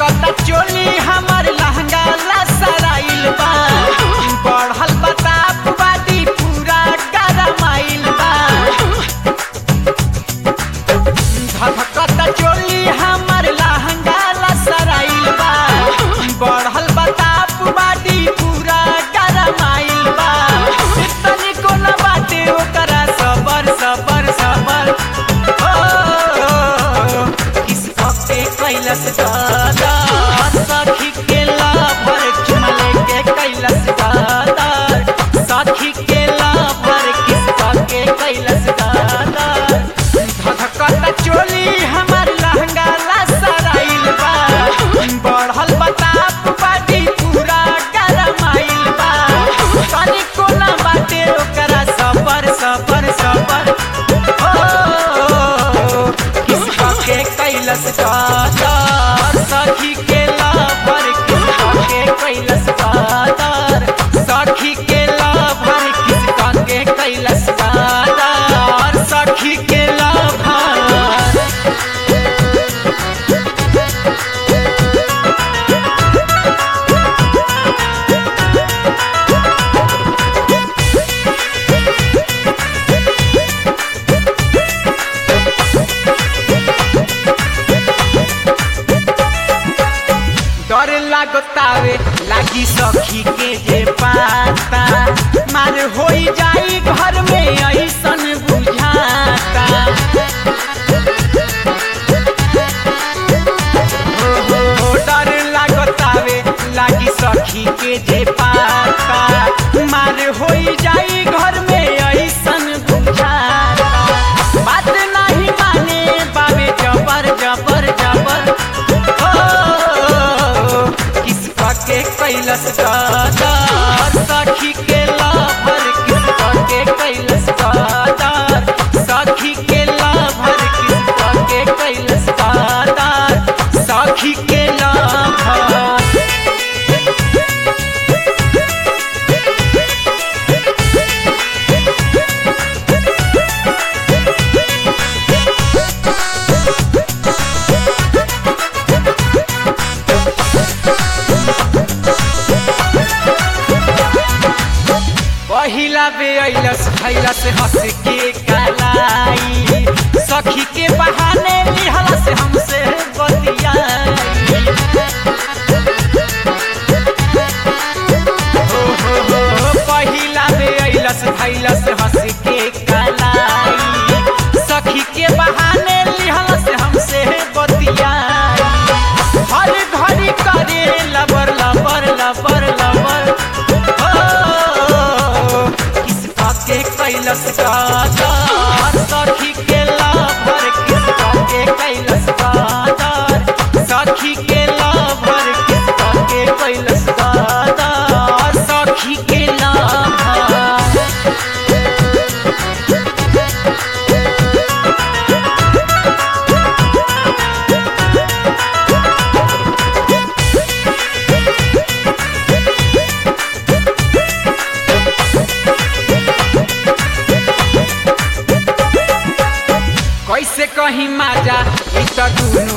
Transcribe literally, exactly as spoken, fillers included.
धधकता चोली हमर लहंगा लसराइल बा बढ़ल बताप बाटी पूरा गरमाइल बा धधकता चोली हमर लहंगा लसराइल बा बढ़ल बताप बाटी पूरा गरमाइल बा तनी को न बाटे ओकरा सबर सबर सबर कैलस दादा सखी के लाभर चुमले के कैलस दादा सखी के लाभर किसका के कैलस दादा धधकता चोली हमर लहंगा लसराइल बा बढ़ल बताप बाटी पूरा गरमाइल बा तनी को न बाटे ओकरा सबर सबर सबर किसका के कैलस दादा सखी के लाभर किसका के कैलस दादा सखी के लाभर किसका के कैलस दादा सखी के लाभर डर लागतावे लागी सखी के जे पाता मार होई जाई घर में ऐसन बुझाता हो हो डर लागतावे लागी सखी के जे पाता मार होई जाई घर में ऐसन बुझाता बात नहीं माने बाबे जबर जबर जबर के कैलस दादा सखी के लाभर किसका के कैलस दादा सखी के लाभर किसका के कैलस दादा सखी के लाभर पहिला बे अइलस खैलस हंस के कलाई सखी के बहाने लिहलस हमसे बतियाई हो हो हो पहिला बे अइलस खैलस हंस के कलाई सखी के बहाने लिहलस हमसे बतियाई हर घड़ी करे लबर लबर लबर लबर के कैलस दादा सखी के लाभर किसका के कैलस दादा सखी के लाभर किसका के कैलस दादा सखी के लाभर कैसे कहीं माजा इ त दुनु